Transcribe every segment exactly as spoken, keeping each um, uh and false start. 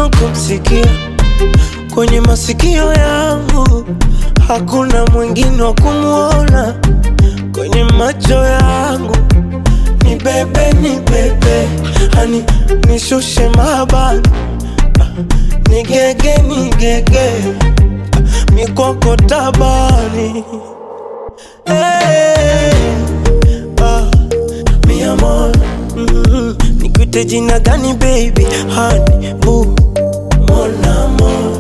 kama kumsikia kwenye masikio yangu, hakuna mwingine wa kumuona kwenye macho yangu. Ni bebe, ni bebe, hani nishushe mabani, ni gege, ni gege, mikoko tabani. Hey, ah, mi amor, mm-hmm. Nikuite jina gani baby, honey, boo, mon amour.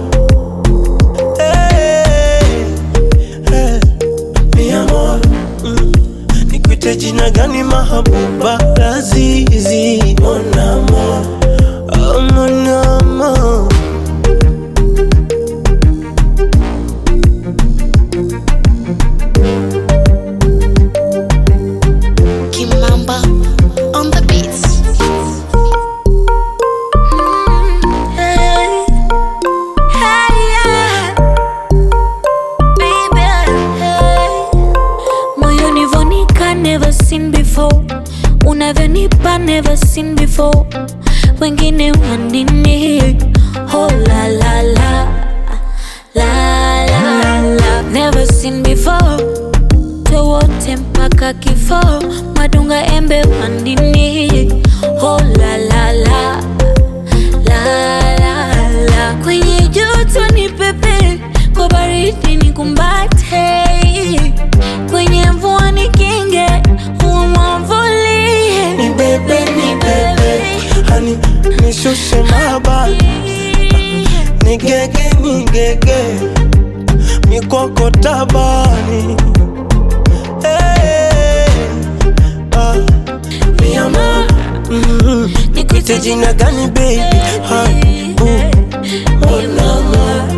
Hey, hey, mi amor, mm. Nikuite jina gani mahabuba, lazizi, mon amour, oh, mon amour. Kimamba on the beats. Mm, hey, hey, yeah. Baby, hey. Moyoni vonika, never seen before. Unavyonipa, never seen before. Wengine wanini, oh la la la, la la la. Never seen before. Wote mpaka kifo, madunga embe wandini, oh la la la, la la la. Kwenye joto ni pepe, kwa baridi ni kumbate, kwenye mvua ni kinge, huwa mwamvuli. Ni bebe, ni bebe, hani nishushe mabani, ni gege, ni gege, mikoko tabani. Hey, ah, mi amor, mm-hmm. Nikuite jina gani baby, honey, boo, mon amour.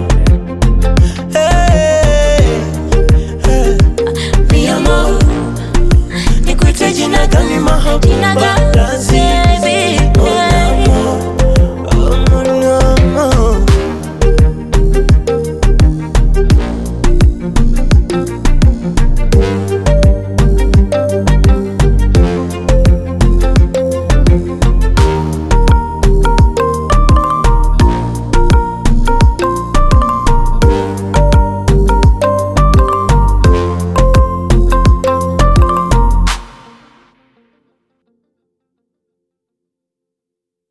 Hey, hey, mi amor, nikuite jina gani mahabuba, lazizi.